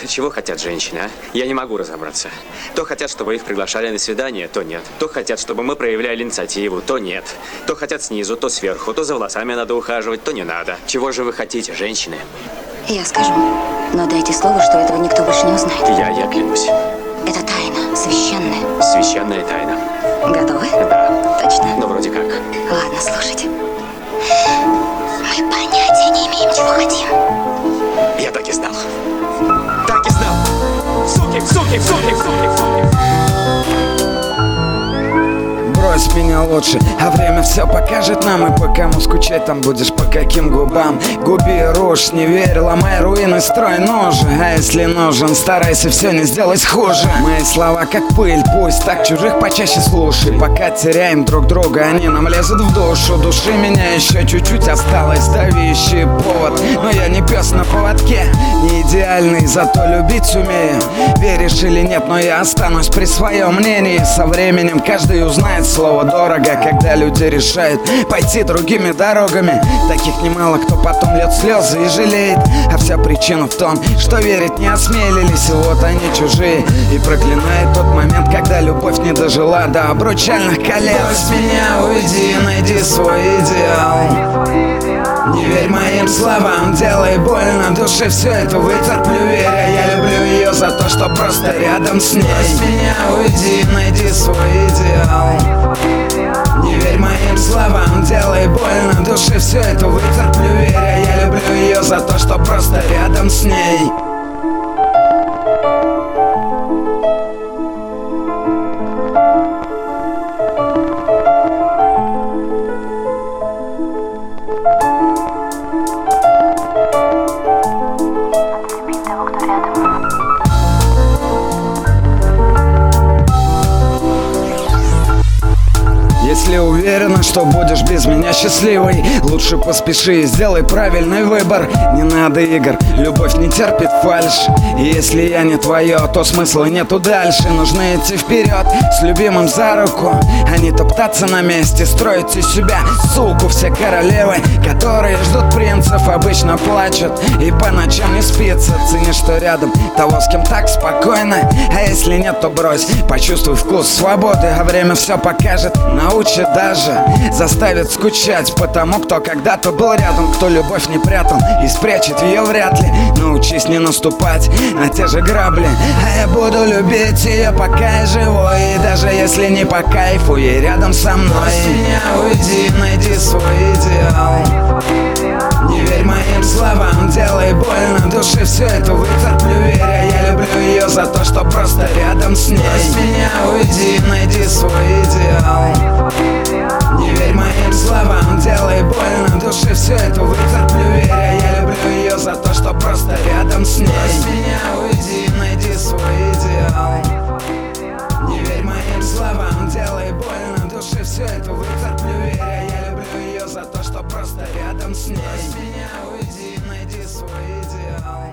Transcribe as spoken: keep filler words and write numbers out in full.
Чего хотят женщины, а? Я не могу разобраться. То хотят, чтобы их приглашали на свидание, то нет. То хотят, чтобы мы проявляли инициативу, то нет. То хотят снизу, то сверху, то за волосами надо ухаживать, то не надо. Чего же вы хотите, женщины? Я скажу, но дайте слово, что этого никто больше не узнает. Я, я клянусь. Это тайна, священная. Священная тайна. Готовы? Да. Точно? Ну, вроде как. Ладно, слушайте. Мы понятия не имеем, чего хотим. Я так и знал. Так и знал. Суки, суки, суки, суки, суки. Брось меня лучше, а время все покажет нам. И по кому скучать там будешь, по каким губам. Губи рожь, не верь, ломай руины, строй ножи. А если нужен, старайся все не сделать хуже. Мои слова как пыль, пусть так чужих почаще слушай. Пока теряем друг друга, они нам лезут в душу. Души меня еще чуть-чуть осталось, давящий повод. Но я не пес на поводке, не идеальный, зато любить умею. Веришь или нет, но я останусь при своем мнении. Со временем каждый узнает слово дорого, когда люди решают пойти другими дорогами. Таких немало, кто потом льет слезы и жалеет. А вся причина в том, что верить не осмелились. И вот они чужие, и проклинают тот момент, когда любовь не дожила до обручальных колец. Брось меня, уйди, найди свой идеал. Не верь моим словам, делай больно душе, все это вытерплю, веря. Я люблю ее за то, что просто рядом с ней. Брось меня, уйди, найди свой идеал. Не верь моим словам, делай больно душе, все это вытерплю, веря. Я люблю ее за то, что просто рядом с ней. Если уверена, что будешь без меня счастливой, лучше поспеши и сделай правильный выбор. Не надо игр, любовь не терпит фальшь. И если я не твое, то смысла нету дальше. Нужно идти вперед с любимым за руку, а не топтаться на месте, строить из себя суку. Все королевы, которые ждут принцев, обычно плачут и по ночам не спится. Цени, что рядом того, с кем так спокойно. А если нет, то брось, почувствуй вкус свободы. А время все покажет, научит даже, заставит скучать по тому, кто когда-то был рядом, кто любовь не прятал и спрячет ее вряд ли. Научись не наступать на те же грабли, а я буду любить ее, пока я живой. И даже если не по кайфу, ей рядом со мной. Брось меня, уйди, найди свой идеал. Не верь моим словам, делай больно душе, все это вытерплю, веря. Я люблю ее за то, что просто рядом с ней. Брось меня, уйди, найди свой идеал. Не верь моим словам, делай больно душе, все это вытерплю, веря. Я люблю ее за то, что просто рядом с ней. Брось меня, уйди, найди свой идеал. Не верь моим словам, делай больно душе, все это вытерплю, веря. Я люблю ее за то, что просто рядом с ней. Брось меня, уйди, найди свой идеал.